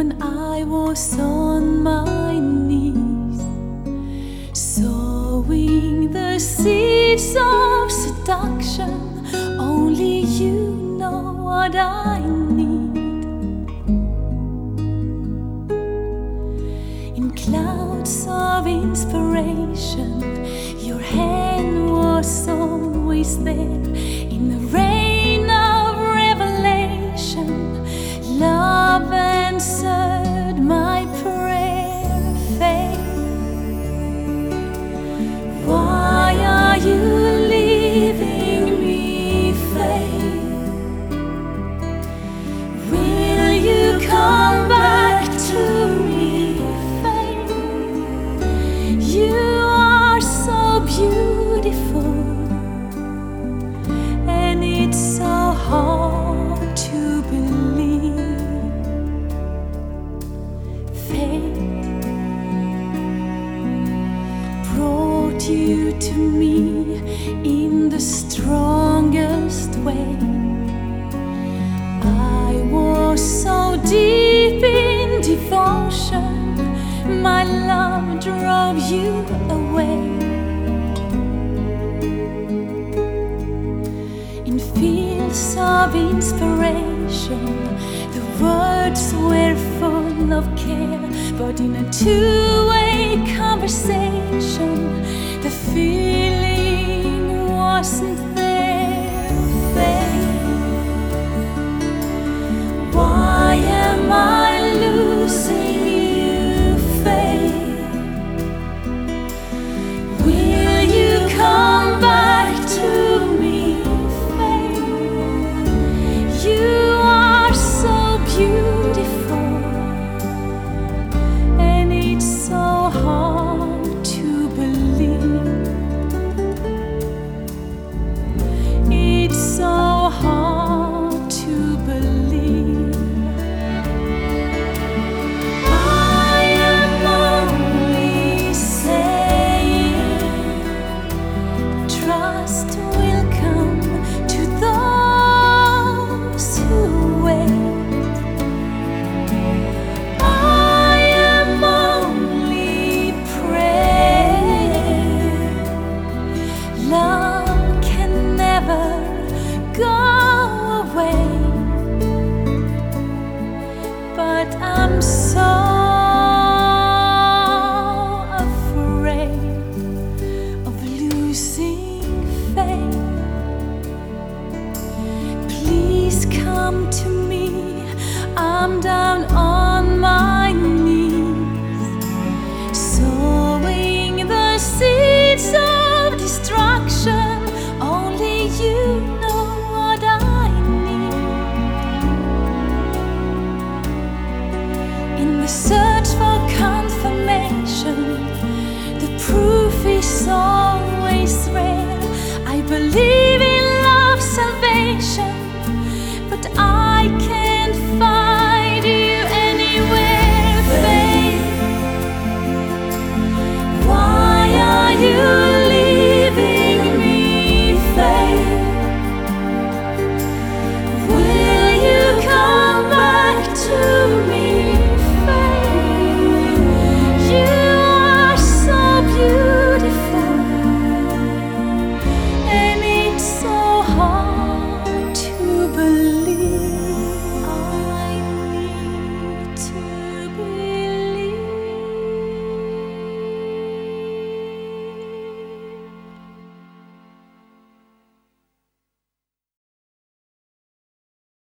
when I was on my knees, sowing the seeds of seduction. Only you know what I need. In clouds of inspiration, your hand was always there. In the rain of revelation, love answered my prayer of faith. Why are you leaving me, faith? Will you come back to me, faith? You are so beautiful, and it's so hard to believe. Fate brought you to me in the strongest way. I was so deep in devotion, my love drove you away. In fields of inspiration, the words were full of care, but in a two-way conversation, the feeling wasn't there. Faith, why am I losing you, faith? Will you come back to me, faith? You are so beautiful, and it's so hard to believe. It's so hard to believe. I am only saying, trust will come to those who wait. I am only praying, love can never go away. But I'm so afraid of losing faith. Please come to